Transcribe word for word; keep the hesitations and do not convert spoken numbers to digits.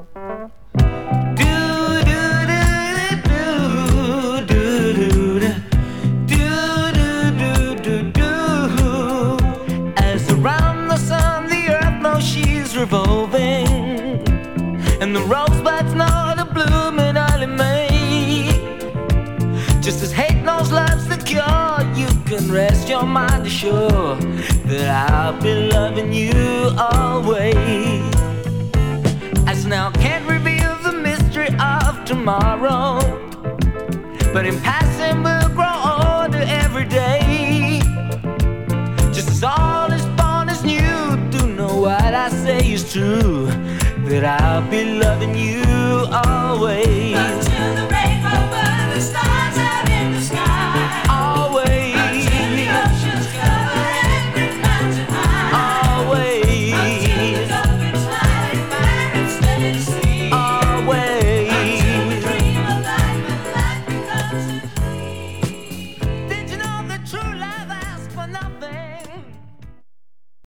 Revolving, and the rosebuds know the blooming early May. Just as hate knows love's the cure, you can rest your mind assured that I'll be loving you always. As now can't reveal the mystery of tomorrow, but in passing we'll grow older every day. Just as all is born is new, what I say is true, that I'll be loving you always. Until the rainbow burns the sky.